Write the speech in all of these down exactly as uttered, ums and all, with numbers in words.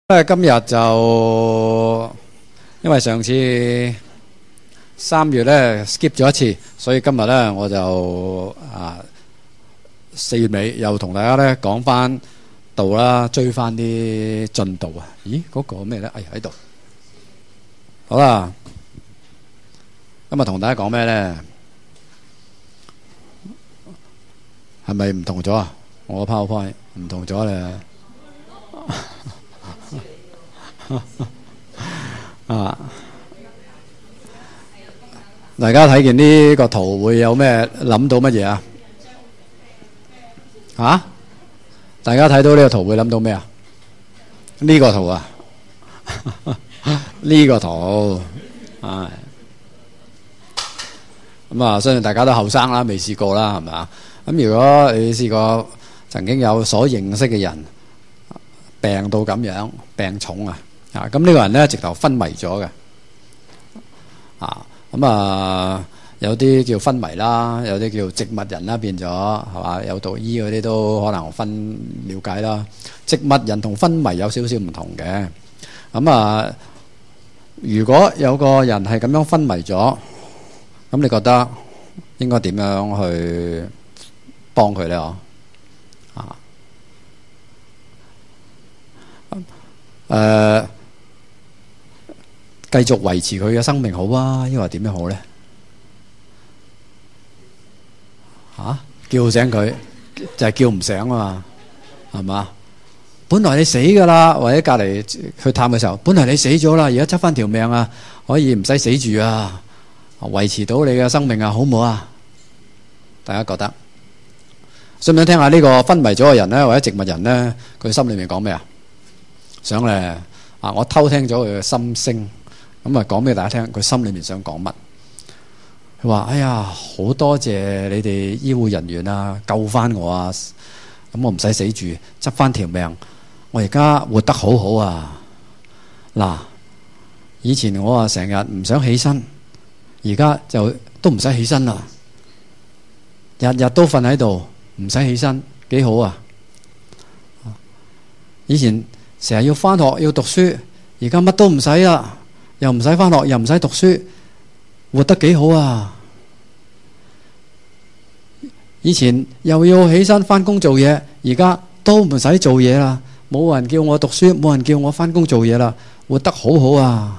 咧今日就因為上次三月咧 skip 咗一次，所以今日咧我就啊四月尾又同大家咧講翻道啦，追翻啲進度啊！咦，嗰個咩咧？哎呀喺度，好啦，今日同大家講咩咧？係咪唔同咗啊？我個 PowerPoint 唔同咗咧。啊！大家睇見呢個圖會有咩諗到乜嘢啊？啊！大家睇到呢個圖會諗到咩啊？呢個圖啊，呢個圖，係咁啊！相信大家都後生啦，未試過啦，係咪啊？咁如果你試過曾經有所認識嘅人病到咁樣，病重啊！啊，咁呢個人咧直頭昏迷咗嘅，啊，咁啊有啲叫昏迷啦，有啲叫植物人啦，變咗係嘛？有讀醫嗰啲都可能分了解啦。植物人同昏迷有少少唔同嘅，咁啊，如果有個人係咁樣昏迷咗，咁你覺得應該點樣去幫佢咧？哦，啊，誒。繼續維持佢嘅生命好啊，抑或點樣好咧？吓、啊，叫醒佢就係叫唔醒啊嘛，係嘛？本來你死噶啦，或者隔籬去探嘅時候，本來你死咗啦，而家執翻條命啊，可以唔使死住啊，維持到你嘅生命啊，好唔好啊？大家覺得？想唔想聽下呢個昏迷咗嘅人咧，或者植物人咧，佢心裏面講咩啊？想咧啊！我偷聽咗佢嘅心聲。咁啊，講俾大家聽，佢心裏面想講乜？佢話：哎呀，好多謝你哋醫護人員啊，救翻我啊！咁我唔使死住，執翻條命，我而家活得好好啊！嗱，以前我啊成日唔想起身，而家就都唔使起身啦，日日都瞓喺度，唔使起身，幾好啊！以前成日要翻學要讀書，而家乜都唔使啦。又唔使翻學，又唔使讀書，活得幾好啊！以前又要起身翻工做嘢，而家都唔使做嘢啦，冇人叫我讀書，冇人叫我翻工做嘢啦，活得好好啊！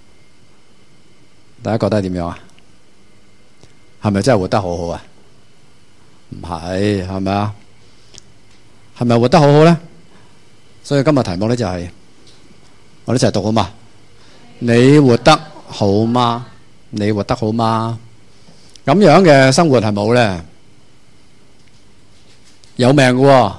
大家覺得係點樣啊？係咪真係活得好好啊？唔係，係咪啊？係咪活得好好咧？所以今日題目咧就係我哋一齊讀好嘛？你活得好嗎？你活得好嗎？咁樣嘅生活係冇咧，有命嘅喎。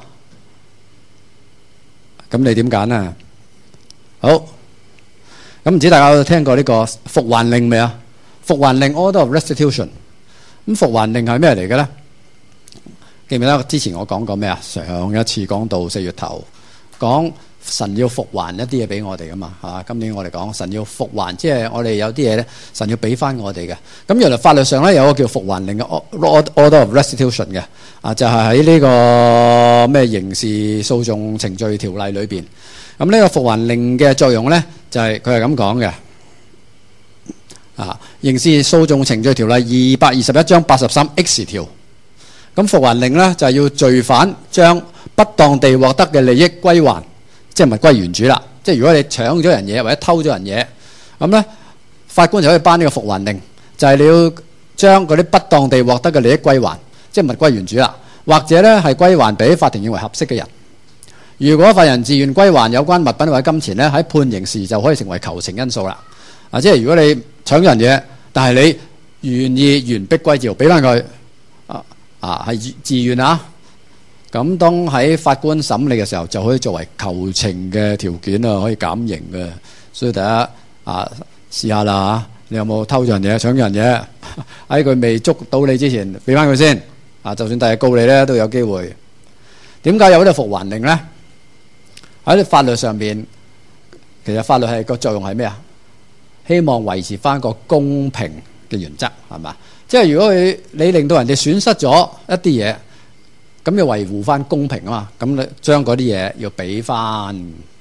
咁你點揀啊？好，咁唔知大家有聽過呢個復還令未啊？復還令 Order of Restitution。咁復還令係咩嚟嘅咧？記唔記得之前我講過咩啊？上一次講到四月頭講。神要復還一啲嘢俾我哋噶嘛，嚇！今年我哋講神要復還，即係我哋有啲嘢咧，神要俾翻我哋嘅。咁原來法律上咧有個叫復還令嘅 Order of Restitution 嘅，啊就係喺呢個咩刑事訴訟程序條例裏邊。咁呢個復還令嘅作用咧，就係佢係咁講嘅，啊刑事訴訟程序條例二百二十一章八十三 X 條。咁復還令咧就係要罪犯將不當地獲得嘅利益歸還。即係咪歸原主啦？即係如果你搶咗人嘢或者偷咗人嘢，咁咧法官就可以頒呢個復還令，就係、是、你要將嗰啲不當地獲得嘅利益歸還，即係咪歸原主啦？或者咧係歸還俾法庭認為合適嘅人。如果犯人自願歸還有關物品或者金錢咧，喺判刑時就可以成為求情因素啦。啊，即係如果你搶人嘢，但係你願意原逼歸趙，俾翻佢啊啊係自願啊！咁當喺法官審理嘅時候，就可以作為求情嘅條件啊，可以減刑嘅。所以大家啊試下啦嚇，你有冇偷咗人嘢、搶咗人嘢？喺佢未捉到你之前，俾翻佢先啊！就算第日告你咧，都有機會。點解有呢個復還令咧？喺法律上邊，其實法律係個作用係咩啊？希望維持翻個公平嘅原則，係嘛？即係如果你你令到人哋損失咗一啲嘢。咁要維護翻公平啊嘛，咁你將嗰啲嘢要俾翻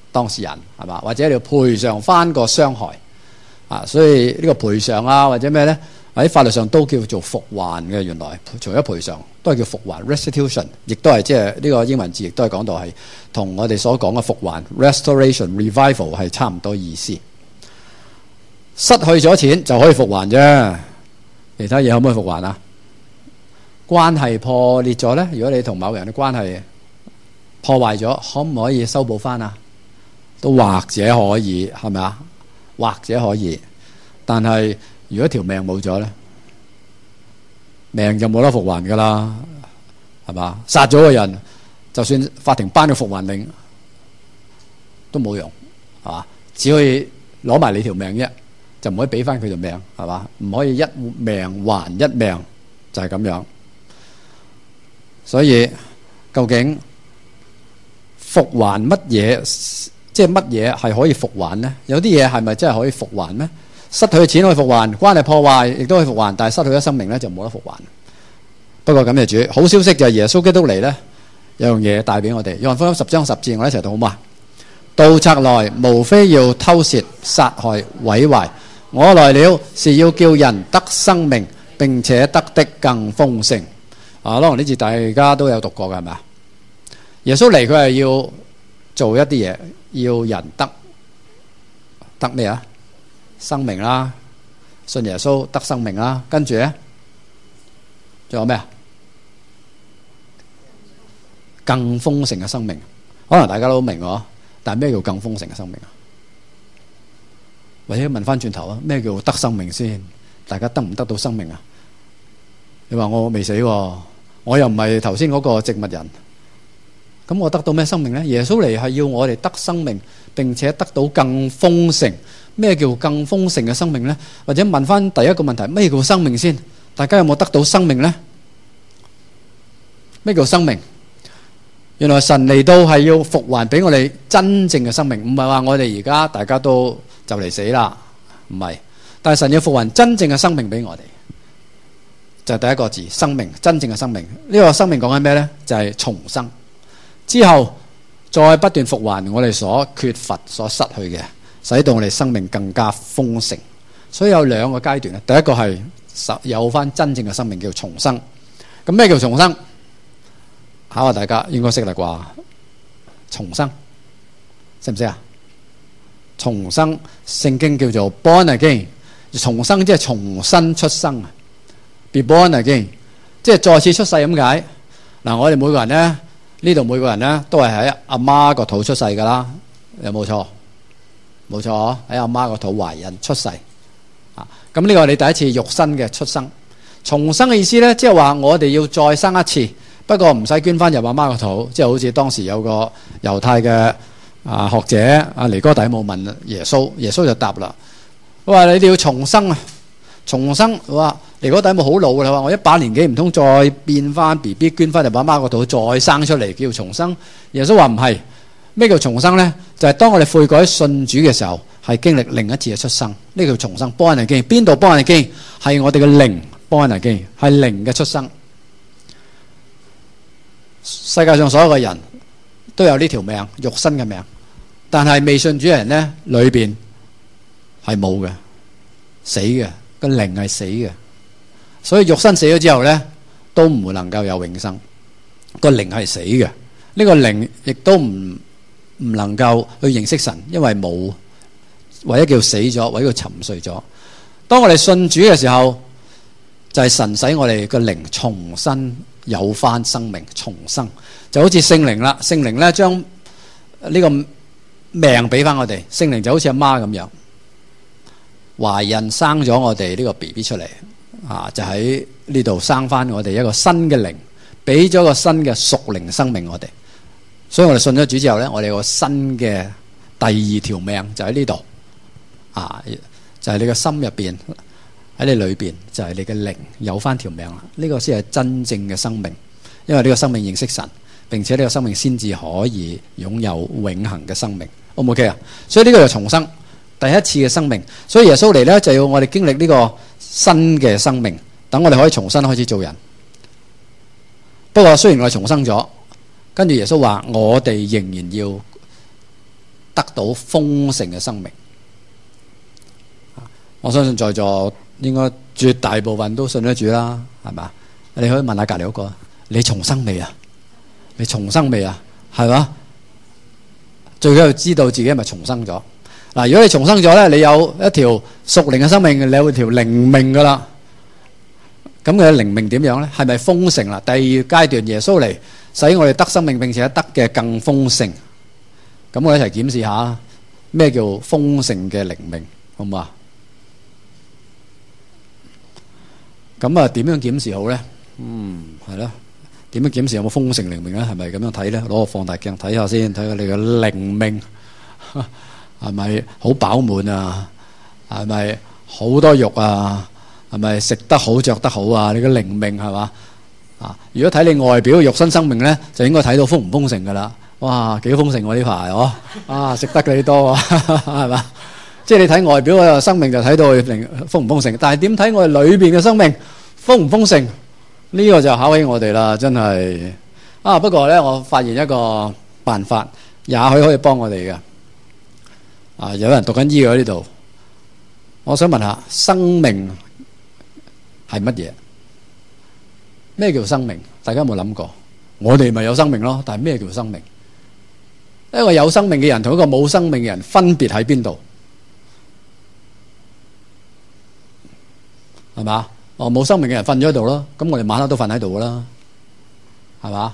當事人係嘛，或者你要賠償翻個傷害啊，所以呢個賠償啊或者咩咧喺法律上都叫做復還嘅。原來除咗賠償都係叫復還 restitution， 亦都係即係呢個英文字亦都係講到係同我哋所講嘅復還 restoration revival 係差唔多意思。失去咗錢就可以復還啫，其他嘢可唔可以復還啊？關係破裂咗咧，如果你同某人嘅關係破壞咗，可唔可以修補翻啊？都或者可以，係咪啊？或者可以，但係如果條命冇咗咧，命就冇得復還噶啦，係嘛？殺咗個人，就算法庭頒個復還令都冇用，係嘛？只可以攞埋你條命啫，就唔可以俾翻佢條命，係嘛？唔可以一命還一命，就係咁樣。所以究竟復還乜嘢？即係乜嘢係可以復還呢？有啲嘢係咪真係可以復還呢？失去錢可以復還，關係破壞亦都可以復還，但係失去咗生命咧就冇得復還。不過感謝主，好消息就係耶穌基督嚟咧，有樣嘢帶俾我哋。約翰福音十章十節，我哋一齊讀好嘛？盜賊來，無非要偷竊、殺害、毀壞。我來了，是要叫人得生命，並且得的更豐盛。啊，可能呢節大家都有讀過嘅係咪啊？耶穌嚟佢係要做一啲嘢，要人得得咩啊？生命啦，信耶穌得生命啦，跟住咧仲有咩啊？更豐盛嘅生命，可能大家都明喎，但係咩叫更豐盛嘅生命啊？或者問翻轉頭啊，咩叫得生命先？大家得唔得到生命啊？你話我未死喎，我又唔係頭先嗰個植物人。咁我得到咩生命呢？耶穌嚟係要我哋得生命，並且得到更豐盛。咩叫更豐盛嘅生命呢？或者問翻第一個問題，咩叫生命先？大家有冇得到生命呢？咩叫生命？原來神嚟到係要復還俾我哋真正嘅生命，唔係話我哋而家大家都就嚟死啦，唔係。但係神要復還真正嘅生命俾我哋，就係第一個字，生命，真正嘅生命。呢個生命講緊咩呢？就係重生。之後再不斷復還我哋所缺乏、所失去嘅，使到我哋生命更加豐盛。所以有兩個階段咧，第一個係有翻真正嘅生命，叫重生。咁咩叫重生？考下大家應該識啦啩？重生識唔識啊？重生聖經叫做 born again， 重生即係重新出生啊 ，be born again， 即係再次出世咁解。嗱，我哋每個人咧。呢度每個人咧都係喺阿媽個肚出世噶啦，有冇錯？冇錯，喺阿媽個肚懷孕出世啊！咁呢個係你第一次肉身嘅出生。重生嘅意思咧，即係話我哋要再生一次，不過唔使捐翻入阿媽個肚，即係好似當時有個猶太嘅啊學者阿尼哥底母問耶穌，耶穌就答啦，佢話你哋要重生啊！重生，哇！尼哥底母好老噶啦，話我一把年紀唔通再變翻 B B 捐翻入阿媽個肚再生出嚟叫重生？耶穌話唔係，咩叫重生呢？就係、是、當我哋悔改信主嘅時候，係經歷另一次嘅出生，呢叫重生。born again，邊度 born again？係我哋嘅靈 born again，係靈嘅出生。世界上所有嘅人都有呢條命，肉身嘅命，但係未信主嘅人呢，裏邊係冇嘅，死嘅。個靈係死嘅，所以肉身死咗之後呢，都唔會能夠有永生。個靈係死嘅，呢個靈亦都唔唔能夠去認識神，因為冇，或者叫死咗，或者叫沉睡咗。當我哋信主嘅時候，就係神使我哋個靈重新有翻生命，重生就好似聖靈啦。聖靈呢將呢個命俾翻我哋，聖靈就好似阿媽咁樣。懷孕生咗我哋呢個 B B 出嚟啊，就喺呢度生翻我哋一個新嘅靈，俾咗個新嘅屬靈生命我哋。所以我哋信咗主之後呢，我哋有個新嘅第二條命就喺呢度啊，就係你嘅心入邊，喺你裏邊就係你嘅靈有翻條命啦。呢個先係真正嘅生命，因為呢個生命認識神，並且呢個生命先至可以擁有永恆嘅生命。O 唔 OK 啊？所以呢個就重生。第一次嘅生命，所以耶穌嚟呢，就要我哋經歷呢個新嘅生命，等我哋可以重新開始做人。不過雖然我哋重生咗，跟住耶穌話我哋仍然要得到豐盛嘅生命。我相信在座應該絕大部分都信得主啦，係嘛？你可以問下隔離嗰個，你重生未啊？你重生未啊？係嘛？最緊要知道自己係咪重生咗。嗱，如果你重生咗咧，你有一條屬靈嘅生命，你有條靈命噶啦。咁佢嘅靈命點樣咧？係咪豐盛啦？第二階段耶穌嚟，使我哋得生命，並且得嘅更豐盛。咁我哋一齊檢視下咩叫豐盛嘅靈命，好唔好啊？咁啊，點樣檢視好咧？嗯，係咯。點樣檢視有冇豐盛靈命咧？係咪咁樣睇咧？攞個放大鏡睇下先，睇下你嘅靈命係咪好飽滿啊？係咪好多肉啊？係咪食得好、着得好啊？你嘅靈命係嘛？啊，如果睇你外表肉身生命咧，就應該睇到豐唔豐盛噶啦。哇，幾豐盛喎呢排哦！啊，食得幾多啊？係嘛？即係你睇外表嘅生命就睇到靈豐唔豐盛，但係點睇我哋裏邊嘅生命豐唔豐盛？呢個就考起我哋啦，真係啊！不過咧，我發現一個辦法，也許可以幫我哋嘅。啊，有人讀緊醫喺呢度，我想問下，生命係乜嘢？咩叫生命？大家有冇諗過？我哋咪有生命咯，但係咩叫生命？一個有生命嘅人同一個冇生命嘅人分別喺邊度？係嘛？哦，冇生命嘅人瞓咗喺度咯，咁我哋晚黑都瞓喺度噶啦，係嘛？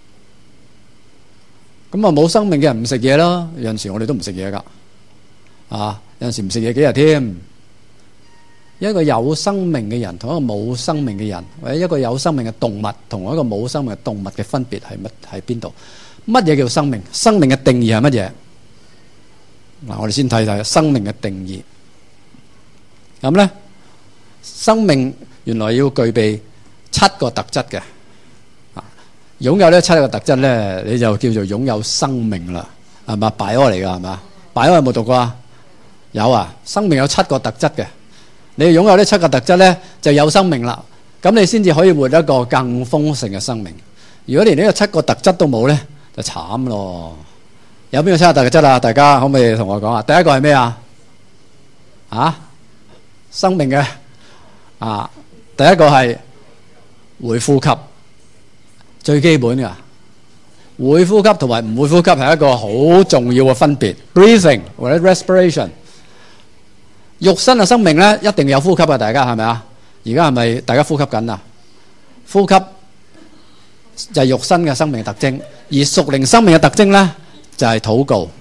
咁啊，冇生命嘅人唔食嘢咯，有陣時我哋都唔食嘢噶，啊，有陣時唔食嘢幾日添。一個有生命嘅人同一個冇生命嘅人，或者一個有生命嘅動物同一個冇生命嘅動物嘅分別係乜？喺邊度？乜嘢叫生命？生命嘅定義係乜嘢？嗱，我哋先睇睇生命嘅定義。咁咧，生命原來要具備七個特質嘅，啊，擁有呢七個特質咧，你就叫做擁有生命啦，係嘛？拜柯嚟噶係嘛？拜柯有冇讀過啊？有啊，生命有七個特質嘅，你擁有呢七個特質咧，就有生命啦。咁你先至可以活一個更豐盛嘅生命。如果連呢個七個特質都冇咧，就慘咯。有邊個七個特質啊？大家可唔可以同我講啊？第一個係咩啊？啊，生命嘅。啊，第一個係會呼吸，最基本嘅會呼吸同埋唔會呼吸係一個好重要嘅分別。breathing 或者 respiration， 肉身嘅生命咧一定有呼吸啊！大家係咪啊？而家係咪大家呼吸緊啊？呼吸就係肉身嘅生命特徵，而屬靈生命嘅特徵咧就係禱告。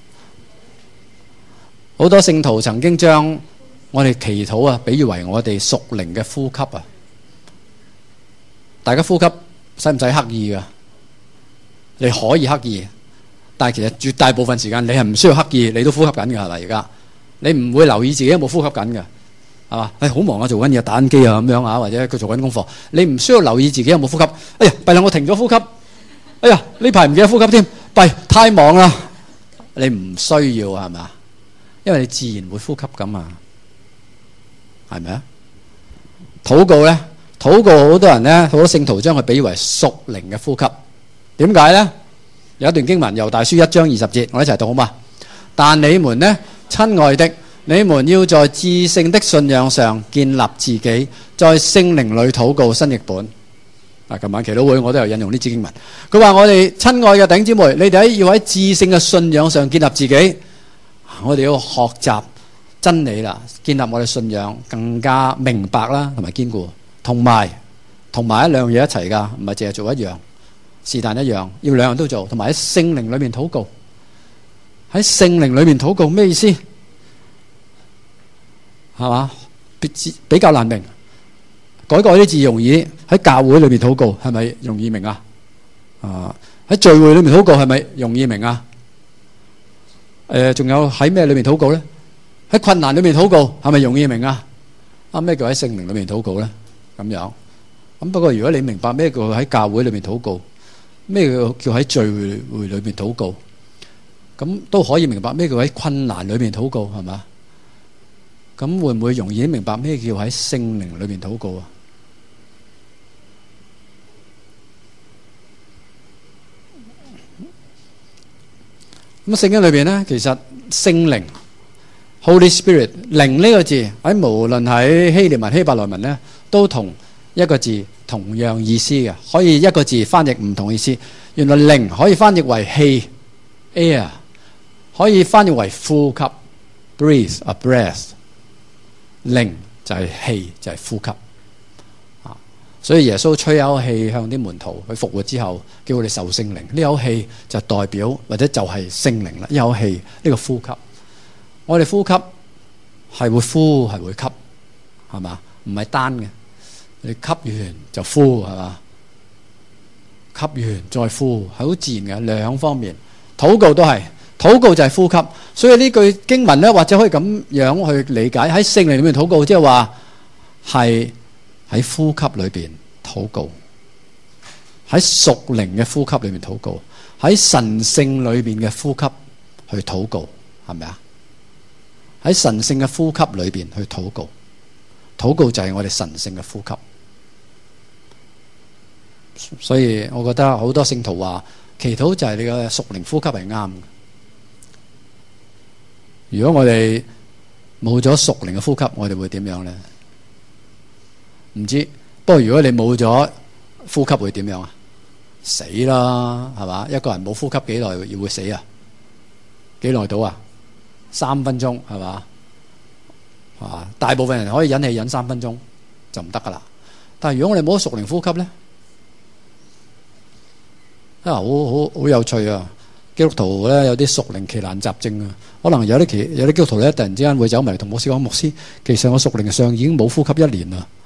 好多聖徒曾經將我哋祈禱啊，比喻為我哋屬靈嘅呼吸啊！大家呼吸使唔使刻意噶？你可以刻意，但係其實絕大部分時間你係唔需要刻意，你都呼吸緊嘅係咪？而家你唔會留意自己有冇呼吸緊嘅，係嘛？誒，好忙啊，做緊嘢，打緊機啊，咁樣啊，或者佢做緊功課，你唔需要留意自己有冇呼吸。哎呀，弊啦，我停咗呼吸。哎呀，呢排唔記得呼吸添，弊，太忙啦。你唔需要係嘛？因為你自然會呼吸㗎嘛。係咪啊？禱告咧，禱告好多人咧，好多聖徒將佢比喻為屬靈嘅呼吸。點解咧？有一段經文，猶大書一章二十節，我一齊讀好嘛？但你們呢，親愛的，你們要在至聖的信仰上建立自己，在聖靈裏禱告。新譯本。啊，琴晚祈禱會我都有引用呢節經文。佢話我哋親愛嘅弟兄姊妹，你哋要喺至聖嘅信仰上建立自己。我哋要學習真理啦，建立我哋信仰更加明白啦，同埋堅固，同埋同埋一兩樣嘢一齊噶，唔係淨係做一樣，是但一樣，要兩樣都做，同埋喺聖靈裏面禱告。喺聖靈裏面禱告咩意思？係嘛？比比較難明，改改啲字容易。喺教會裏面禱告係咪容易明啊？啊，喺聚會裏面禱告係咪容易明啊？誒、呃，仲有喺咩裏面禱告咧？喺困難裏面禱告係咪容易明啊？啊，咩叫喺聖靈裏面禱告咧？咁樣咁，不過如果你明白咩叫喺教會裏面禱告，咩叫叫喺聚會裏面禱告，咁都可以明白咩叫喺困難裏面禱告，係嘛？咁會唔會容易明白咩叫喺聖靈裏面禱告啊？ 咁聖經裏邊咧，其實聖靈 Holy Spirit 靈呢個字喺無論喺希臘文、希伯來文咧，都同一個字同樣意思嘅，可以一個字翻譯唔同意思。原來靈可以翻譯為氣 air， 可以翻譯為呼吸 breathe a breath， 靈就係氣，就係呼吸啊。所以耶穌吹口氣向啲門徒，佢復活之後叫佢哋受聖靈，呢口氣就代表或者就係聖靈啦。呢口氣呢個呼吸，我哋呼吸係會呼係會吸，係嘛？唔係單嘅，你吸完就呼，係嘛？吸完再呼，係好自然嘅，兩方面。禱告都係，禱告就係呼吸。所以呢句經文咧，或者可以咁樣去理解，喺聖靈裏面禱告，即係話係喺呼吸裏邊禱告，喺屬靈嘅呼吸裏面禱告，喺神聖裏邊嘅呼吸去禱告，係咪啊？喺神聖嘅呼吸裏邊去禱告，禱告就係我哋神聖嘅呼吸。所以我覺得好多聖徒話祈禱就係你嘅屬靈呼吸係啱嘅。如果我哋冇咗屬靈嘅呼吸，我哋會點樣呢？唔知。不過如果你冇咗呼吸會點樣啊？死啦，係嘛？一個人冇呼吸幾耐要會死啊？幾耐到啊？三分鐘係嘛？啊，大部分人可以忍氣忍三分鐘就唔得噶啦。但係如果我哋冇咗屬靈呼吸咧？啊，好好好有趣啊！基督徒咧有啲屬靈奇難雜症啊，可能有啲奇有啲基督徒咧突然之間會走埋同牧師講：牧師，其實我屬靈上已經冇呼吸一年啦。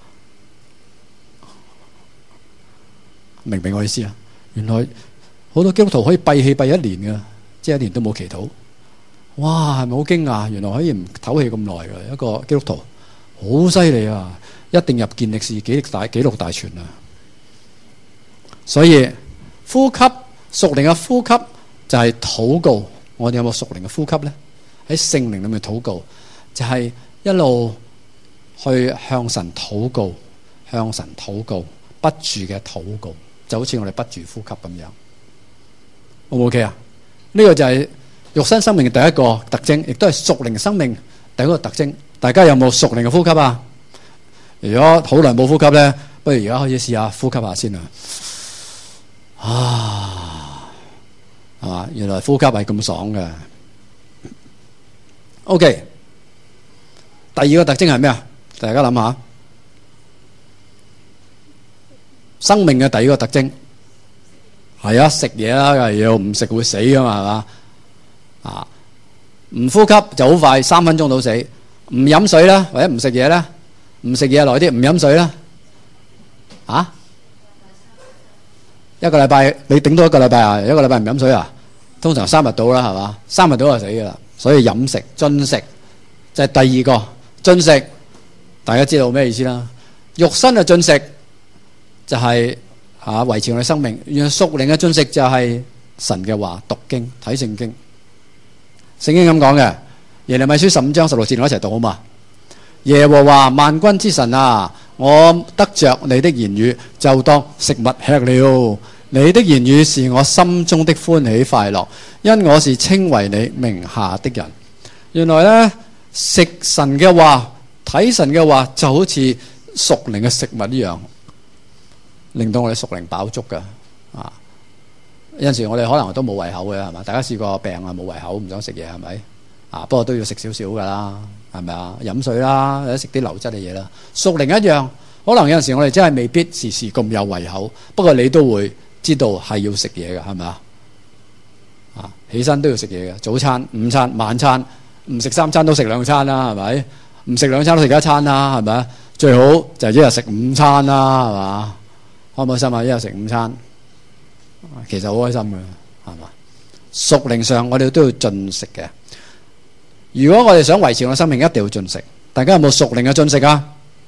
明唔明我意思啊？原來好多基督徒可以閉氣閉一年噶，即係一年都冇祈禱。哇，係咪好驚訝？原來可以唔唞氣咁耐嘅一個基督徒，好犀利啊！一定入健力士紀錄大紀錄大全啊！所以呼吸屬靈嘅呼吸就係禱告。我哋有冇屬靈嘅呼吸咧？喺聖靈裏面禱告，就係一路去向神禱告，向神禱告，不住嘅禱告，就好似我哋不住呼吸咁樣。O 唔 OK 啊？呢個就係肉身生命嘅第一個特徵，亦都係屬靈生命第一個特徵。大家有冇屬靈嘅呼吸啊？如果好耐冇呼吸咧，不如而家開始試下呼吸下先啊！啊，係嘛？原來呼吸係咁爽嘅。OK， 第二個特徵係咩啊？大家諗下，生命嘅第二個特徵係啊，食嘢啦，梗係要唔食會死噶嘛，係嘛？啊，唔呼吸就好快，三分鐘到死。唔飲水啦，或者唔食嘢啦，唔食嘢耐啲，唔飲水啦，啊？一個禮拜你頂多一個禮拜啊，一個禮拜唔飲水啊，通常三日到啦，係嘛？三日到就死噶啦。所以飲食進食就係第二個進食，大家知道咩意思啦？肉身嘅進食就係吓維持我哋生命，原來屬靈嘅進食就係神嘅話，讀經睇聖經。聖經咁講嘅，耶利米書十五章十六節，我一齊讀好嘛？耶和華萬軍之神啊，我得着你的言語，就當食物吃了。你的言語是我心中的歡喜快樂，因我是稱為你名下的人。原來呢，食神嘅話，睇神嘅話，就好似屬靈嘅食物一樣，令到我哋屬靈飽足噶。啊，有陣時我哋可能都冇胃口嘅，係嘛？大家試過病啊，冇胃口，唔想食嘢，係咪？啊，不過都要食少少噶啦，係咪啊？飲水啦，或者食啲流質嘅嘢啦。屬靈一樣，可能有陣時我哋真係未必時時咁有胃口，不過你都會知道係要食嘢嘅，係咪啊？啊，起身都要食嘢嘅，早餐、午餐、晚餐，唔食三餐都食兩餐啦，係咪？唔食兩餐都食一餐啦，係咪啊？最好就係一日食五餐啦，係嘛？開唔開心啊？一日食五餐，其實好開心嘅，係嘛？屬靈上我哋都要進食嘅。如果我哋想維持我生命，一定要進食。大家有冇屬靈嘅進食啊？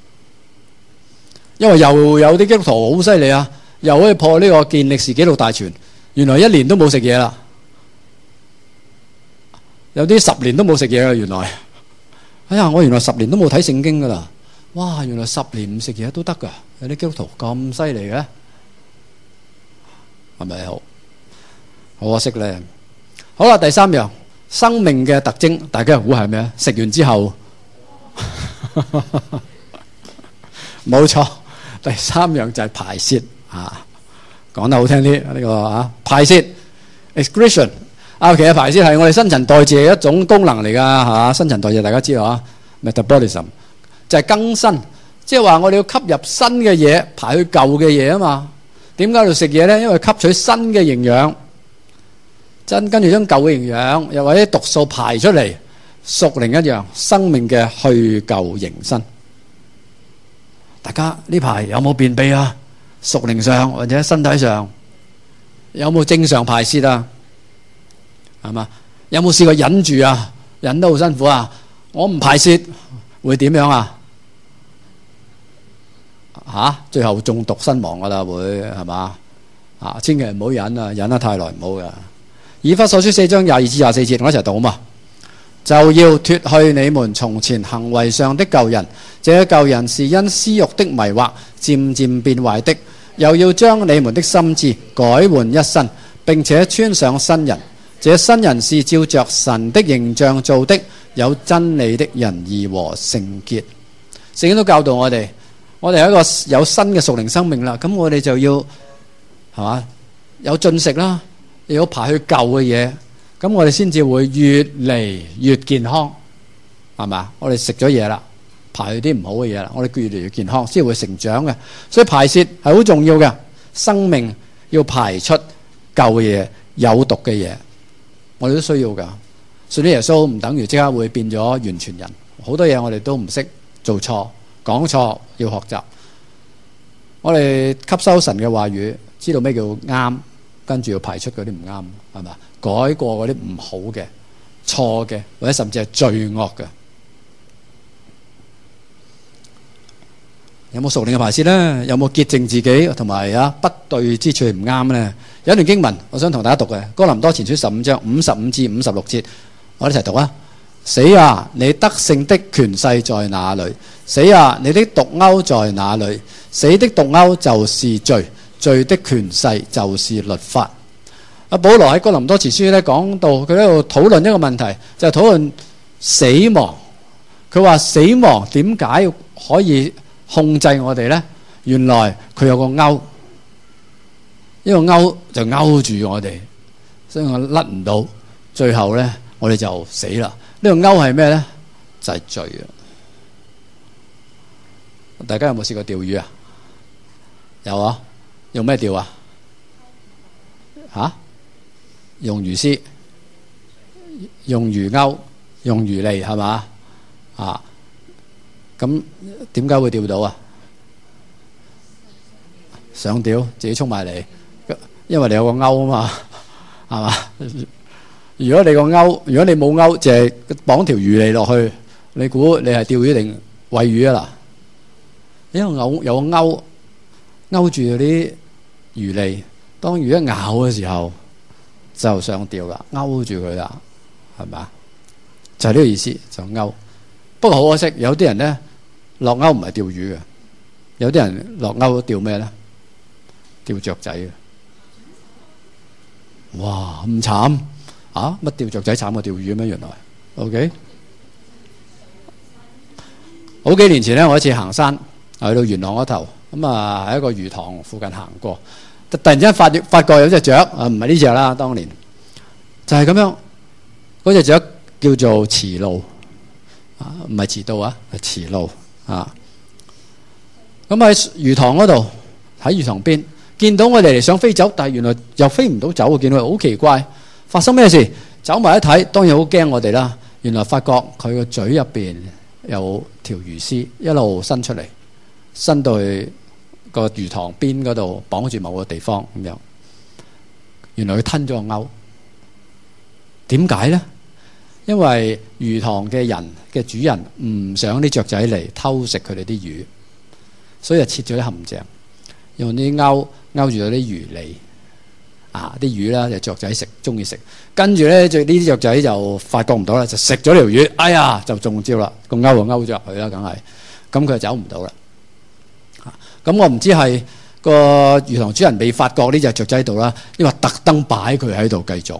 因為又有啲基督徒好犀利啊，又可以破呢個健力士紀錄大全，原來一年都冇食嘢啦。有啲十年都冇食嘢啦，原來。哎呀，我原來十年都冇睇聖經噶啦。哇，原來十年唔食嘢都得噶，有啲基督徒咁犀利嘅，係咪好？好可惜咧。 好啦，第三樣生命嘅特徵，大家估係咩啊？食完之後，冇錯，第三樣就係排泄啊。講得好聽啲呢個啊，排泄 excretion 啊，其實排泄係我哋新陳代謝嘅一種功能嚟㗎嚇。新陳代謝大家知道啊 ，metabolism 就係更新，即係話我哋要吸入新嘅嘢，排去舊嘅嘢啊嘛。點解要食嘢咧？因為吸取新嘅營養，真跟住將舊嘅營養又或者毒素排出嚟，屬靈一樣，生命嘅去舊迎新。大家呢排有冇便秘啊？屬靈上或者身體上有冇正常排泄啊？係嘛？有冇試過忍住啊？忍得好辛苦啊！我唔排泄會點樣啊？吓、啊，最後中毒身亡噶啦，會係嘛？啊，千祈唔好忍啊！忍得太耐唔好噶。以弗所書四章廿二至廿四節，我一齊讀啊嘛。就要脫去你們從前行為上的舊人，這舊人是因私欲的迷惑漸漸變壞的。又要將你們的心志改換一新，並且穿上新人。這新人是照着神的形象做的，有真理的仁義和聖潔。聖經都教導我哋，我哋係一個有新嘅屬靈生命啦。咁我哋就要係嘛，有進食啦，要排去舊嘅嘢。咁我哋先至會越嚟越健康，係嘛？我哋食咗嘢啦，排去啲唔好嘅嘢啦，我哋越嚟越健康，先會成長嘅。所以排泄係好重要嘅，生命要排出舊嘅嘢、有毒嘅嘢，我哋都需要噶。信咗耶穌唔等於即刻會變咗完全人，好多嘢我哋都唔識，做錯、講錯，要學習。我哋吸收神嘅話語，知道咩叫啱，跟住要排出嗰啲唔啱，係嘛？改過嗰啲唔好嘅、錯嘅，或者甚至係罪惡嘅。有冇屬靈嘅排泄呢？有冇潔淨自己同埋啊不對之處唔啱呢？有一段經文我想同大家讀嘅，哥林多前書十五章五十五至五十六節，我哋一齊讀啊！死啊！你得勝的權勢在哪裏？死啊！你的毒鈎在哪裏？死的毒鈎就是罪，罪的權勢就是律法。阿保羅喺哥林多前書咧講到，佢喺度討論一個問題，就係討論死亡。佢話死亡點解可以控制我哋呢？原來佢有個鈎，呢個鈎就勾住我哋，所以我甩唔到，最後呢，我哋就死啦。呢個鈎係咩呢？就係罪啊！大家有冇試過釣魚啊？有啊，用咩釣啊？吓？用魚絲、用魚鈎、用魚餌係嘛？啊，咁點解會釣到啊？想釣自己衝埋嚟，因為你有個鈎啊嘛，係嘛？如果你個鈎，如果你冇鈎，就係綁條魚餌落去，你估你係釣魚定餵魚啊？嗱，因為有有個鈎勾住嗰啲魚餌，當魚一咬嘅時候，就上釣啦，勾住佢啦，係咪？就係呢個意思，就勾。不過好可惜，有啲人咧落勾唔係釣魚嘅，有啲人落勾釣咩咧？釣雀仔嘅。哇，咁慘啊！乜釣雀仔慘過釣魚咩？原來 ，OK。好幾年前咧，我一次行山，去到元朗嗰頭，咁啊喺一個魚塘附近行過。突然之間發發覺有隻雀啊，唔係呢隻啦，當年就係咁樣。嗰隻雀叫做慈鷺啊，唔係遲到啊，係慈鷺啊。咁喺魚塘嗰度，喺魚塘邊見到我哋嚟想飛走，但係原來又飛唔到走，見到好奇怪，發生咩事？走埋一睇，當然好驚我哋啦。原來發覺佢個嘴入邊有條魚絲一路伸出嚟，伸到去個魚塘邊嗰度綁住某個地方咁樣，原來佢吞咗個鈎。點解呢？因為魚塘嘅人嘅主人唔想啲雀仔嚟偷食佢哋啲魚，所以就設咗啲陷阱，用啲鈎勾住咗啲魚餌啊，啲魚啦就雀仔食，中意食。跟住咧，就呢啲雀仔就發覺唔到啦，就食咗條魚，哎呀就中招啦，個鈎就勾咗入去啦，梗係咁佢就走唔到啦。咁我唔知係個魚塘主人未發覺呢隻雀仔喺度啦，因為特登擺佢喺度繼續，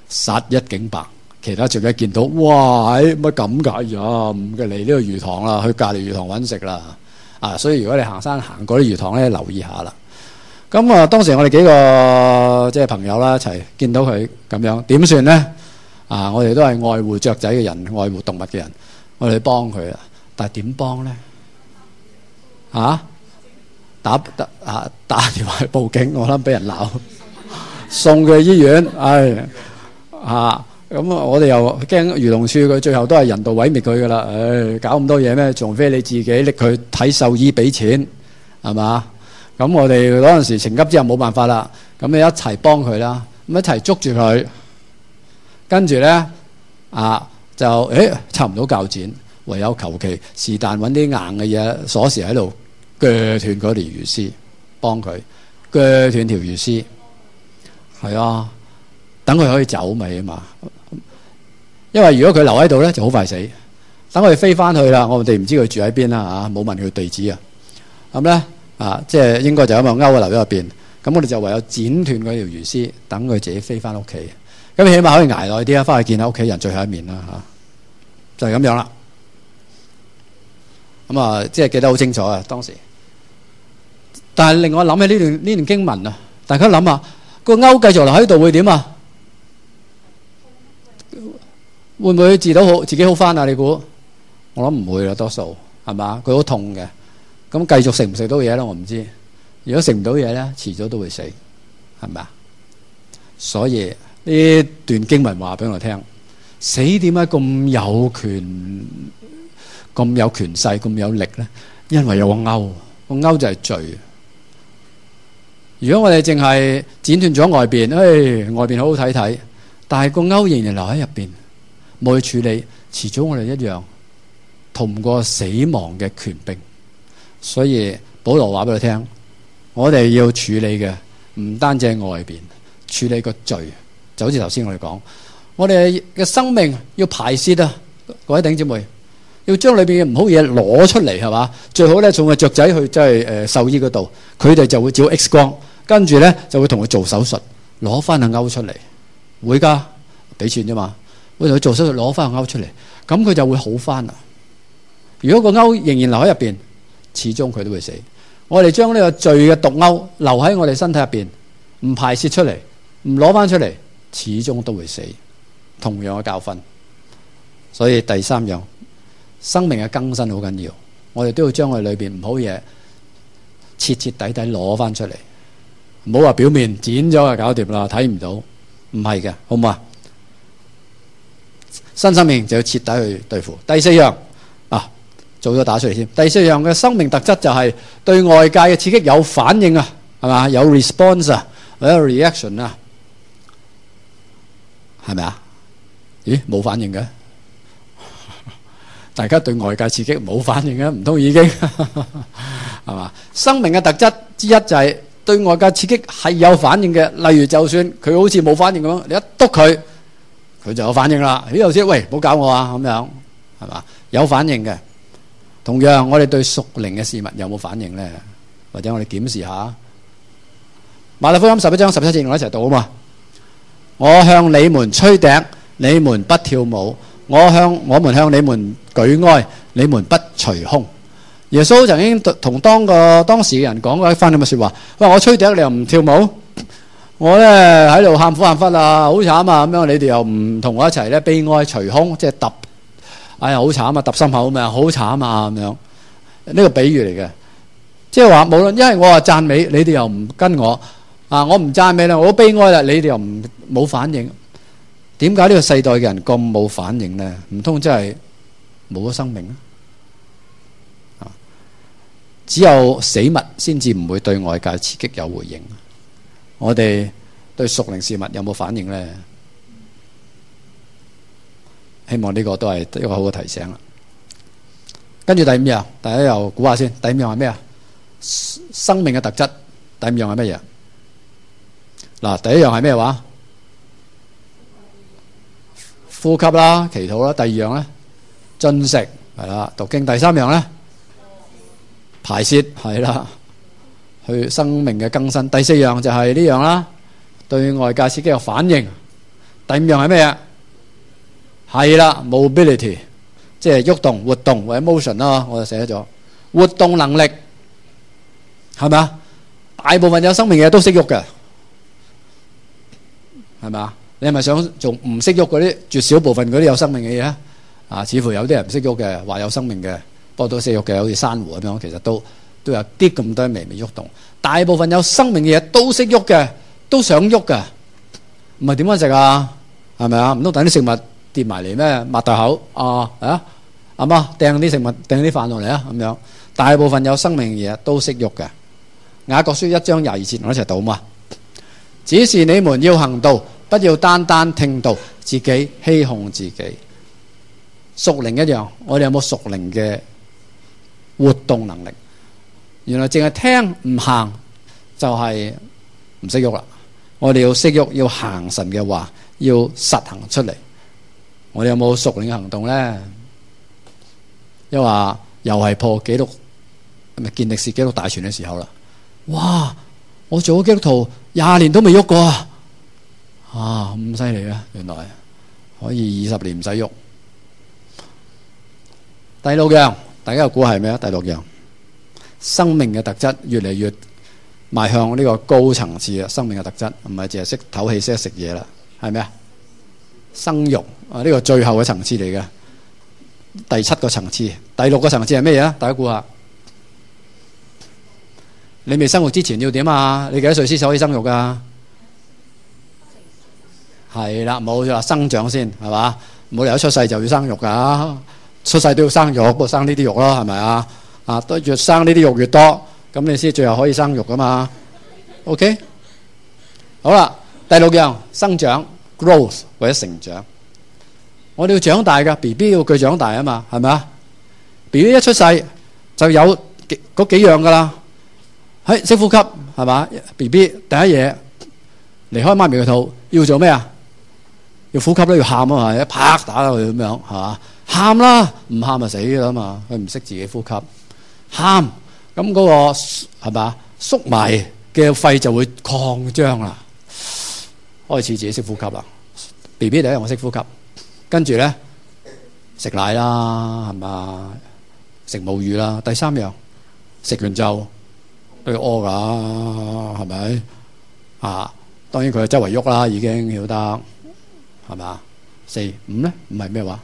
殺一儆百。其他仲一見到，哇！乜咁㗎呀？唔嘅嚟呢個魚塘啦，去隔離魚塘揾食啦。啊，所以如果你行山行過啲魚塘咧，留意下啦。咁啊，當時我哋幾個即係朋友啦，一齊見到佢咁樣，點算咧？啊，我哋都係愛護雀仔嘅人，愛護動物嘅人，我哋去幫佢啦。但係點幫咧？啊？打打啊打電話去報警，我諗俾人鬧，送佢去醫院。唉，啊！咁啊！我哋又驚漁農處佢最後都係人道毀滅佢噶啦，唉，搞咁多嘢咩？仲非你自己拎佢睇獸醫俾錢，係嘛？咁我哋嗰陣時情急之下冇辦法啦，咁你一齊幫佢啦，咁一齊捉住佢，跟住咧啊就誒插唔到鉸剪，唯有求其是但揾啲硬嘅嘢鎖匙喺度鋸斷嗰條魚絲，幫佢鋸斷條魚絲，係啊，等佢可以走咪啊嘛。因為如果佢留喺度咧，就好快死。等佢飛翻去啦，我哋唔知佢住喺邊啦嚇，冇問佢地址啊。咁咧啊，即係應該就咁樣勾留喺入邊。咁我哋就唯有剪斷嗰條魚絲，等佢自己飛翻屋企。咁起碼可以捱耐啲啊，翻去見下屋企人最後一面啦嚇。就係咁樣啦。咁啊，即係記得好清楚啊，當時。但係令我諗起呢段呢段經文啊，大家諗下個鈎繼續留喺度會點啊？會唔會治到好自己好翻啊？你估？我諗唔會啦，多數係嘛？佢好痛嘅，咁繼續食唔食到嘢咧？我唔知。如果食唔到嘢咧，遲早都會死，係咪啊？所以呢段經文話俾我聽，死點解咁有權、咁有權勢、咁有力咧？因為有個鈎，個鈎就係罪。如果我哋淨係剪斷咗外邊，誒、哎、外邊好好睇睇，但係個鈎仍然留喺入邊。冇去處理，遲早我哋一樣逃唔過死亡嘅權柄。所以保羅話俾佢聽，我哋要處理嘅唔單止係外邊，處理個罪，就好似頭先我哋講，我哋嘅生命要排泄啊！各位弟兄姊妹，要將裏邊嘅唔好嘢攞出嚟，係嘛？最好咧送個雀仔去即係誒獸醫嗰度，佢哋就會照 X 光，跟住咧就會同佢做手術，攞翻個鈎出嚟，會㗎，俾錢啫嘛。會同佢做手術攞翻個鈎出嚟，咁佢就會好翻啦。如果個鈎仍然留喺入邊，始終佢都會死。我哋將呢個罪嘅毒鈎留喺我哋身體入邊，唔排泄出嚟，唔攞翻出嚟，始終都會死。同樣嘅教訓。所以第三樣，生命嘅更新好緊要。我哋都要將我哋裏邊唔好嘢徹徹底底攞翻出嚟，唔好話表面剪咗就搞掂啦，睇唔到，唔係嘅，好唔好啊？新生命就要徹底去對付。第四樣啊，做咗打出嚟先。第四樣嘅生命特質就係對外界嘅刺激有反應啊，係嘛？有 response 啊，有 reaction 啊，係咪啊？咦，冇反應嘅？大家對外界刺激冇反應嘅，唔通已經係嘛？生命嘅特質之一就係對外界刺激係有反應嘅。例如，就算佢好似冇反應咁樣，你一督佢，佢就有反應啦。咦，頭先喂，唔好搞我啊，咁樣係嘛？有反應嘅。同樣，我哋對屬靈嘅事物有冇反應咧？或者我哋檢視下馬太福音十一章十七節，我一齊讀啊嘛。我向你們吹笛，你們不跳舞；我向我們向你們舉哀，你們不捶胸。耶穌曾經同當個當時嘅人講過一番咁嘅說話。喂，我吹笛，你又唔跳舞？我咧喺度喊苦喊忽啊，好慘啊！咁樣你哋又唔同我一齊咧悲哀捶胸，即係揼，哎呀好慘啊，揼心口咁樣，好慘啊咁樣。呢個比喻嚟嘅，即係話無論因為我話讚美，你哋又唔跟我啊，我唔讚美啦，我好悲哀啦，你哋又唔冇反應。點解呢個世代嘅人咁冇反應咧？唔通真係冇咗生命啊？只有死物先至唔會對外界刺激有回應。我哋對屬靈事物有冇反應咧？希望呢個都係一個好嘅提醒啦。跟住第五樣，大家又估下先。第五樣係咩啊？生命嘅特質。第五樣係乜嘢？嗱，第一樣係咩話？呼吸啦，祈禱啦。第二樣咧，進食係啦，讀經。第三樣咧，排泄係啦，去生命嘅更新。第四樣就係呢樣啦，對外界刺激有反應。 第五樣係咩啊？係啦 ，mobility， 即係喐動、活動或者 motion 啦，我就寫咗活動能力，係咪啊？大部分有生命嘅嘢都識喐嘅，係咪啊？你係咪想做唔識喐嗰啲絕少部分嗰啲有生命嘅嘢啊？啊，似乎有啲人唔識喐嘅，話有生命嘅，不過都識喐嘅，好似珊瑚咁樣，其實都都有啲咁多微微喐動。大部分有生命嘅嘢都識喐嘅，都想喐嘅，唔係點樣食啊？係咪啊？唔通等啲食物跌埋嚟咩？擘大口啊啊！阿媽掟啲食物掟啲飯落嚟啊！咁樣，大部分有生命嘅嘢都識喐嘅。雅各書一章廿二節，我一齊讀嘛。只是你們要行道，不要單單聽道，自己欺哄自己。屬靈一樣，我哋有冇屬靈嘅活動能力？原來淨係聽唔行就係唔識喐啦。我哋要識喐，要行神嘅話，要實行出嚟。我哋有冇屬靈嘅行動咧？因為話又係破紀錄，咪健力士紀錄大全嘅時候啦。哇！我做咗基督徒廿年都未喐過啊！啊，咁犀利啊！原來可以二十年唔使喐。第六樣，大家又估係咩啊？第六樣，生命嘅特質越嚟越邁向呢個高層次啊！生命嘅特質唔係淨係識唞氣、識食嘢啦，係咩啊？生育啊，呢個最後嘅層次嚟嘅，第七個層次，第六個層次係咩嘢啊？大家估下。你未生育之前要點啊？你幾多歲先可以生育噶？係啦，冇錯，生長先係嘛？冇理由出世就要生育噶，出世都要生肉，不過生呢啲肉咯，係咪啊？啊，都越生呢啲肉越多，咁你先最後可以生育噶嘛 ？OK， 好啦，第六樣生長 growth 或者成長，我哋要長大噶 ，B B 要佢長大啊嘛，係咪啊 ？B B 一出世就有幾嗰幾樣噶啦。係識呼吸係嘛 ？B B 第一嘢離開媽咪嘅肚要做咩啊？要呼吸都要喊啊嘛，一拍打佢咁樣係嘛？喊啦，唔喊就死啦嘛！佢唔識自己呼吸，喊咁嗰個係嘛？縮埋嘅肺就會擴張啦，開始自己識呼吸啦。B B 第一樣我識呼吸，跟住咧食奶啦，係嘛？食母乳啦。第三樣食完就都要屙噶，係咪啊？當然佢周圍喐啦，已經曉得係咪？四五咧唔係咩話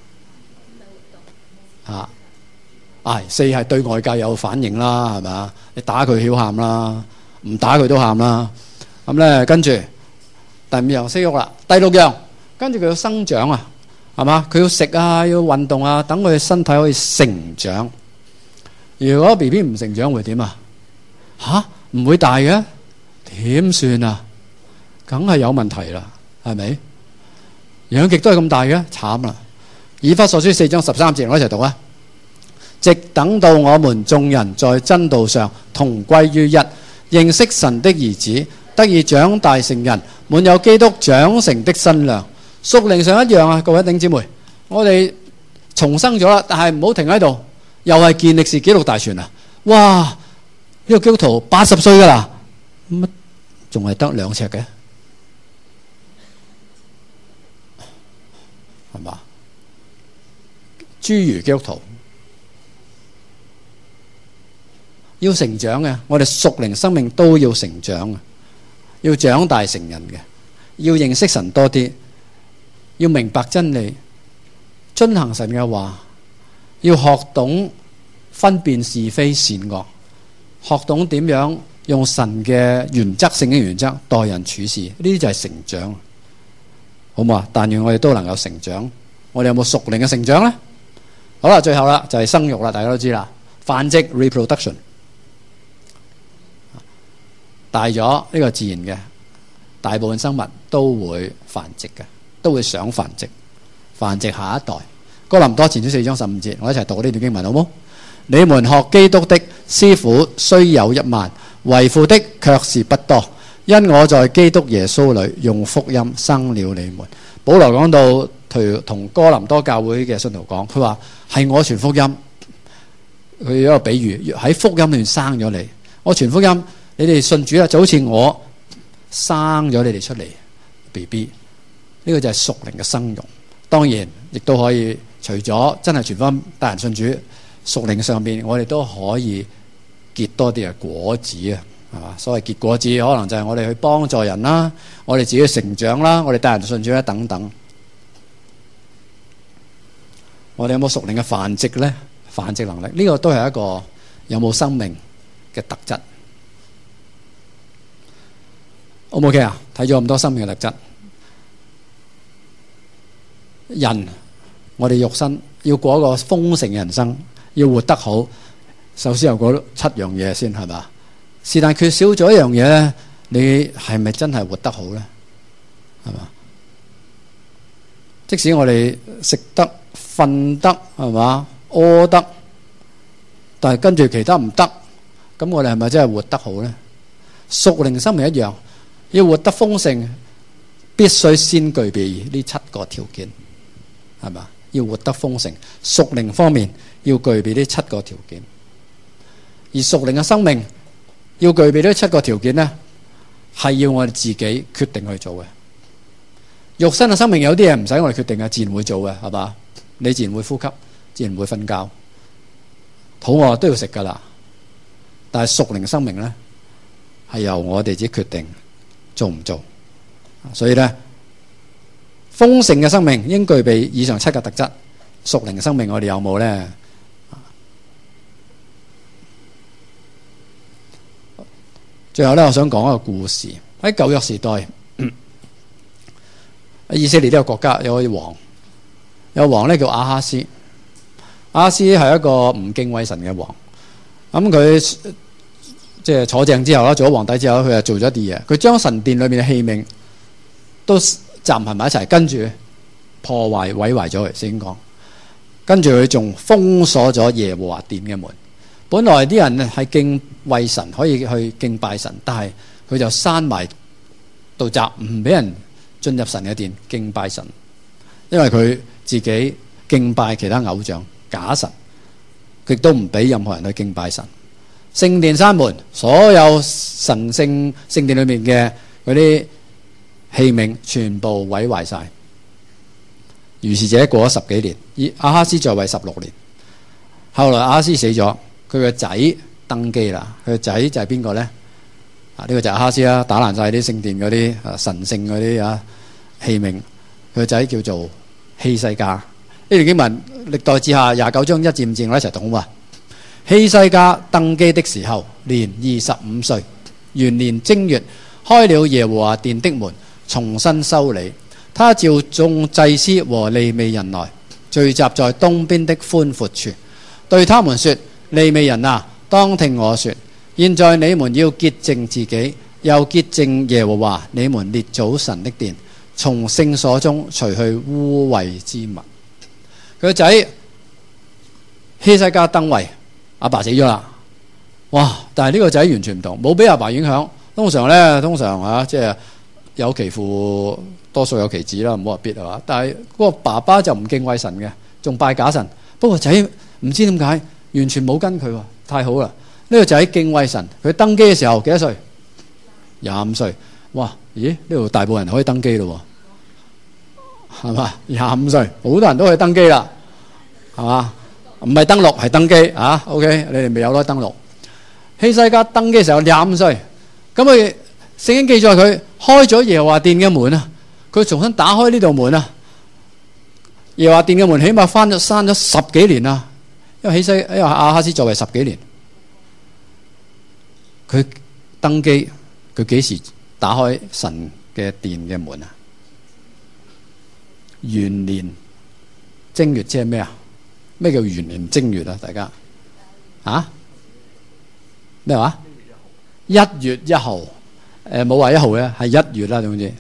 啊？唉，四係對外界有反應啦，係咪？你打佢曉喊啦，唔打佢都喊啦。咁咧跟住第五樣識喐啦，第六樣跟住佢要生長啊，係嘛？佢要食啊，要運動啊，等佢身體可以成長。如果 B B 唔成長會點啊？吓，唔會大嘅，點算啊？梗係有問題啦，係咪？養極都係咁大嘅，慘啦！以弗所書四章十三節，我一齊讀啊！直等到我們眾人在真道上同歸於一，認識神的兒子，得以長大成人，滿有基督長成的身量。屬靈上一樣啊，各位弟兄姊妹，我哋重生咗啦，但係唔好停喺度，又係健力士紀錄大全啊！哇！呢個基督徒八十歲噶啦，乜仲係得兩尺嘅，係嘛？侏儒基督徒要成長嘅，我哋屬靈生命都要成長嘅，要長大成人嘅，要認識神多啲，要明白真理，遵行神嘅話，要學懂分辨是非善惡。學懂點樣用神嘅原則性嘅原則待人處事，呢啲就係成長，好唔好啊？但願我哋都能夠成長。我哋有冇屬靈嘅成長呢？好啦，最後啦就係生育啦，大家都知啦，繁殖 reproduction， 大咗呢個自然嘅，大部分生物都會繁殖嘅，都會想繁殖，繁殖下一代。哥林多前書四章十五節，我一齊讀呢段經文好冇？你們學基督的師傅雖有一萬，為父的卻是不多，因我在基督耶穌裏用福音生了你們。保羅講到同哥林多教會嘅信徒講，佢話係我傳福音，佢有一個比喻，喺福音裏面生咗你，我傳福音，你哋信主啦，就好似我生咗你哋出嚟 B B， 呢呢個就係屬靈嘅生育。當然亦都可以除咗真係全方帶人信主，屬靈上邊我哋都可以結多啲嘅果子啊，係嘛？所謂結果子，可能就係我哋去幫助人啦，我哋自己成長啦，我哋帶人信主啦等等。我哋有冇屬靈嘅繁殖咧？繁殖能力呢個都係一個有冇生命嘅特質。O 唔 OK 啊？睇咗咁多生命嘅特質，人我哋肉身要過一個豐盛嘅人生，要活得好，首先有嗰七樣嘢先，係嘛？是但缺少咗一樣嘢咧，你係咪真係活得好咧？係嘛？即使我哋食得、瞓得，係嘛？屙得，但係跟住其他唔得，咁我哋係咪真係活得好咧？屬靈生命一樣，要活得豐盛，必須先具備呢七個條件，係嘛？要活得豐盛，屬靈方面要具備呢七個條件。而屬靈嘅生命要具備呢七個條件呢，係要我哋自己決定去做嘅。肉身嘅生命有啲嘢唔使我哋決定嘅，自然會做嘅，係嘛？你自然會呼吸，自然會瞓覺，肚餓都要食噶啦。但係屬靈生命呢，係由我哋自己決定做唔做。所以呢，豐盛嘅生命應具備以上七個特質。屬靈生命我哋有冇呢？最後呢，我想講一個故事。喺舊約時代，喺以色列呢個國家有個王，有個王呢叫亞哈斯。亞哈斯係一個唔敬畏神嘅王。咁佢即係坐正之後啦，做咗皇帝之後，佢就做咗啲嘢。佢將神殿裏面嘅器皿都集合埋一齊，跟住破壞毀壞咗佢先講。跟住佢仲封鎖咗耶和華殿嘅門。本來啲人係敬畏神，可以去敬拜神，但係佢就閂埋道閘，唔俾人進入神嘅殿敬拜神，因為佢自己敬拜其他偶像假神，亦都唔俾任何人去敬拜神。聖殿閂門，所有神聖聖殿裏面嘅嗰啲器皿全部毀壞晒。如是者過咗十幾年，以亞哈斯在位十六年，後來亞哈斯死咗，佢個仔登基啦。佢個仔就係邊個咧？啊，呢個就係亞哈斯啦，打爛晒啲聖殿嗰啲啊神聖嗰啲啊器皿。佢個仔叫做希西家。呢段經文歷代志下廿九章一至五節我一齊讀啊。希西家登基的時候，年二十五歲，元年正月，開了耶和華殿的門，重新修理。他召眾祭司和利未人來，聚集在東邊的寬闊處，對他們說：利未人啊，當聽我說，現在你們要潔淨自己，又潔淨耶和華你們列祖神的殿，從聖所中除去污穢之物。佢個仔希西家登位，阿爸死咗啦。哇！但係呢個仔完全唔同，冇俾阿爸影響。通常咧，通常啊，即係有其父，多數有其子啦，唔好話必係嘛。但係嗰個爸爸就唔敬畏神嘅，仲拜假神。不過仔唔知點解完全冇跟佢喎，太好啦！呢個仔敬畏神，佢登基嘅時候幾多歲？廿五歲。哇！咦？呢度大部分人可以登基咯，係嘛？廿五歲，好多人都可以登基啦，係嘛？唔係登錄，係登基啊 ！OK， 你哋未有得登錄。希西家登基嘅時候廿五歲，咁佢聖經記載佢開咗耶和華殿嘅門啊，佢重新打開呢道門啊。耶和華殿嘅門起碼翻咗閂咗十幾年啦，因為希西因為亞哈斯作為十幾年，佢登基，佢幾時打開神嘅殿嘅門啊？元年正月即係咩啊？咩叫元年正月啊？大家啊咩話？一月一號，誒冇話一號嘅，係一月啦。總之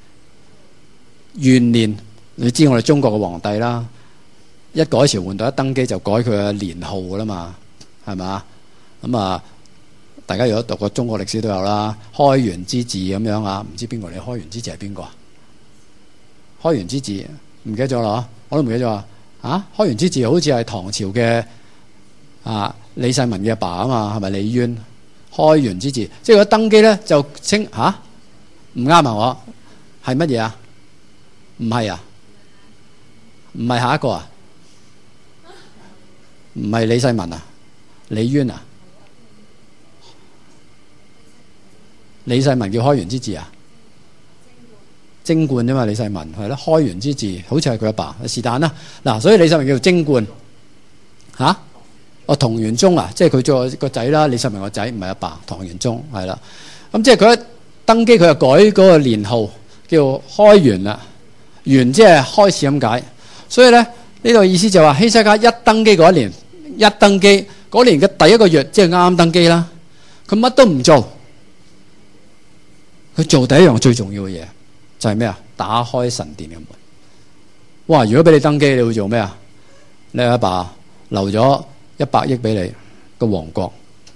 元年，你知我哋中國嘅皇帝啦，一改朝換代，一登基就改佢嘅年號噶啦嘛，係嘛？咁啊，大家如果讀過中國歷史都有啦，開元之治咁樣啊，唔知邊個嚟？開元之治係邊個啊？開元之治唔記得咗啦，我都唔記得咗啊！啊，開元之治好似係唐朝嘅啊李世民嘅阿爸啊嘛，係咪李淵？開元之治，即係佢登基咧就稱吓唔啱啊！我係乜嘢啊？ 唔係啊？唔係下一個啊？唔係李世民啊？李淵啊？李世民叫開元之治啊？貞觀啫嘛，李世民係咯，開元之治好似係佢阿爸，是但啦。嗱，所以李世民叫做貞觀嚇。哦，唐玄宗啊，即係佢做個仔啦。李世民個仔唔係阿爸，唐玄宗係啦。咁即係佢一登基，佢就改嗰個年號叫開元啦。元即係開始咁解。所以咧呢度意思就話希西家一登基嗰一年，一登基嗰年嘅第一個月，即係啱啱登基啦。佢乜都唔做，佢做第一樣最重要嘅嘢就係咩啊？打開神殿嘅門。哇！如果俾你登基，你會做咩啊？你阿爸留咗一百億俾你個王國，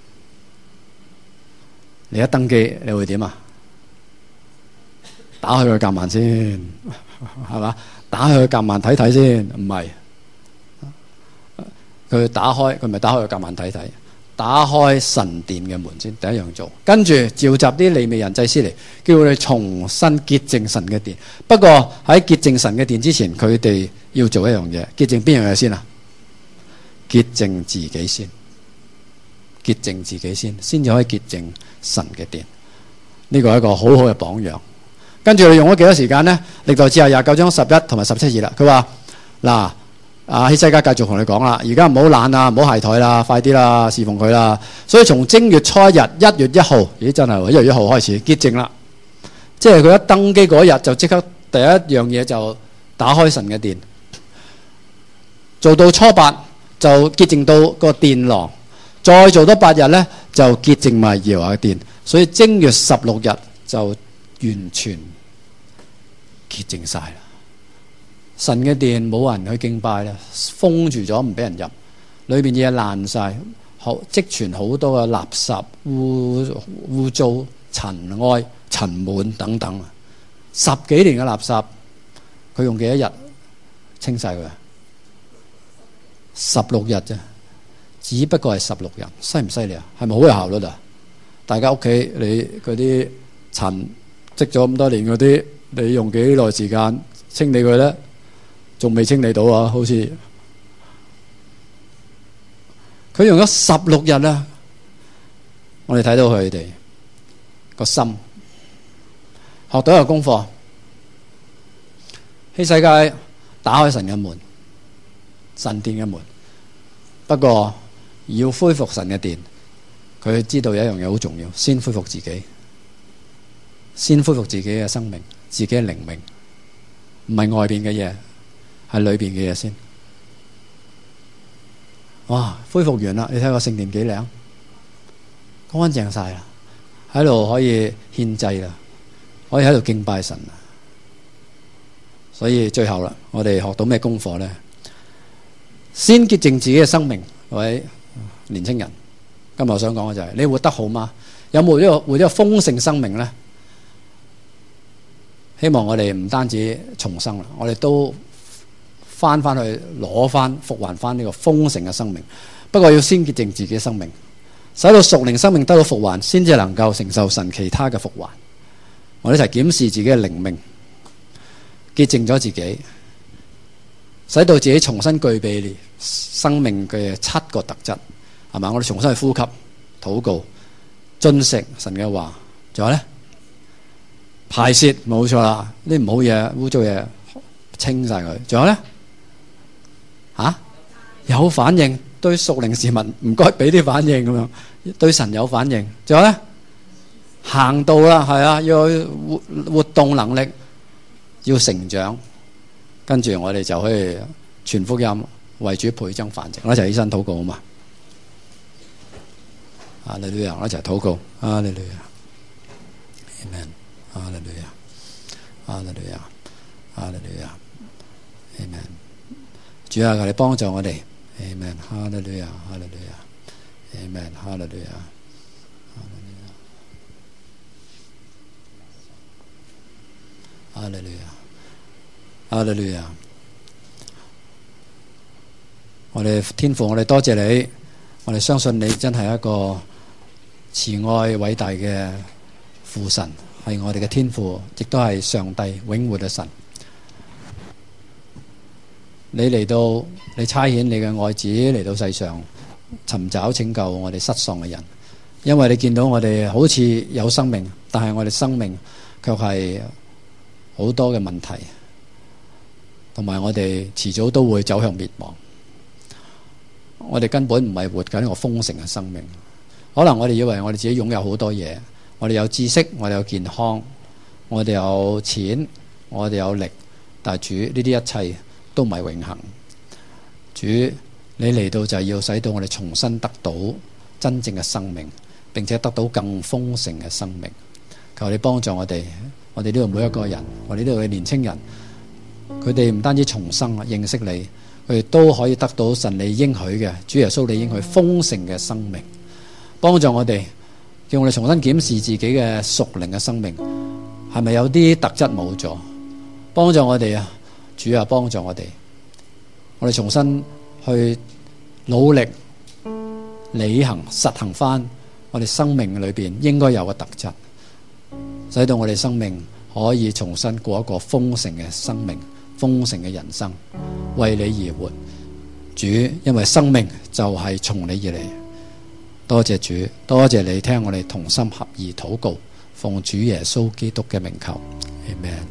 你一登基你會點啊？打開佢夾萬先，係嘛？打開佢夾萬睇睇先，唔係佢打開，佢咪打開佢夾萬睇睇，打開神殿嘅門先，第一樣做。跟住召集啲利未人祭司嚟，叫佢哋重新潔淨神嘅殿。不過喺潔淨神嘅殿之前，佢哋要做一樣嘢，潔淨邊樣嘢先啊？潔淨自己先，潔淨自己先，先至可以潔淨神嘅殿。呢個係一個好好嘅榜樣。跟住你用咗幾多時間呢？歷代志下廿九章十一同埋十七節啦。佢話嗱，阿希西家繼續同你講啦，而家唔好懶啊，唔好懈怠啦，快啲啦，侍奉佢啦。所以從正月初一日一月一號，咦真係一月一號開始潔淨啦。即係佢一登基嗰日就即刻第一樣嘢就打開神嘅殿，做到初八就潔淨到個殿廊，再做多八日呢，就潔淨埋耶和華嘅殿。所以正月十六日就完全潔淨晒啦。神嘅殿冇人去敬拜啦，封住咗唔俾人入，裏邊嘢爛晒，好積存好多嘅垃圾、污污糟、塵埃、塵蟎等等啊！十幾年嘅垃圾，佢用幾多日清晒佢啊？十六日啫，只不過係十六日，犀唔犀利啊？係咪好有效率啊？大家屋企你嗰啲塵積咗咁多年嗰啲，你用幾耐時間清理佢咧？仲未清理到啊！好似佢用咗十六日啦，我哋睇到佢哋個心學到一個功課。希西家打開神嘅門，神殿嘅門。不過要恢復神嘅殿，佢知道有一樣嘢好重要，先恢復自己，先恢復自己嘅生命，自己嘅靈命，唔係外邊嘅嘢。係裏邊嘅嘢先。哇！恢復完啦，你睇個聖殿幾靚，乾淨晒啦，喺度可以獻祭啦，可以喺度敬拜神啦。所以最後啦，我哋學到咩功課咧？先潔淨自己嘅生命。各位年青人，今日我想講嘅就係、是、你活得好嗎？有冇呢個活一個豐盛生命咧？希望我哋唔單止重生啦，我哋都翻翻去攞翻復還翻呢個豐盛嘅生命。不過要先潔淨自己嘅生命，使到屬靈生命得到復還，先至能夠承受神其他嘅復還。我哋一齊檢視自己嘅靈命，潔淨咗自己，使到自己重新具備生命嘅七個特質，係嘛？我哋重新去呼吸、禱告、遵食神嘅話，仲有咧排泄，冇錯啦，啲唔好嘢、污糟嘢清晒佢。仲有咧？啊、有反應，對屬靈事物唔該俾啲反應咁樣，對神有反應。仲有咧，行道啦，係啊，要活活動能力，要成長，跟住我哋就可以傳福音，為主倍增繁殖。我一齊起身禱告好嘛？哈利路亞，我一齊禱告。哈利路亞 Amen。哈利路亞，哈利路亞，哈利路亞 Amen。主啊，求你幫助我哋 ，Amen， 哈利路亞，哈利路亞 ，Amen， 哈利路亞，哈利路亞，哈利路亞。我哋天父，我哋多謝你，我哋相信你真係一個慈愛偉大嘅父神，係我哋嘅天父，亦都係上帝永活嘅神。 你嚟到，你差遣你嘅愛子嚟到世上，尋找拯救我哋失喪嘅人。因為你見到我哋好似有生命，但係我哋生命卻係好多嘅問題，同埋我哋遲早都會走向滅亡。我哋根本唔係活緊一個豐盛嘅生命。可能我哋以為我哋自己擁有好多嘢，我哋有知識，我哋有健康，我哋有錢，我哋有力，但係主，呢啲一切都唔係永恆。主，你嚟到就係要使到我哋重新得到真正嘅生命，並且得到更豐盛嘅生命。求你幫助我哋，我哋呢度每一個人，我哋呢度嘅年青人，佢哋唔單止重生認識你，佢哋都可以得到神你應許嘅主耶穌你應許豐盛嘅生命。幫助我哋，叫我哋重新檢視自己嘅屬靈嘅生命，係咪有啲特質冇咗？幫助我哋啊，主啊，幫助我哋，我哋重新去努力履行實行翻我哋生命裏邊應該有嘅特質，使到我哋生命可以重新過一個豐盛嘅生命、豐盛嘅人生，為你而活。主，因為生命就係從你而嚟。多謝主，多謝你聽我哋同心合意禱告，奉主耶穌基督嘅名求，阿們。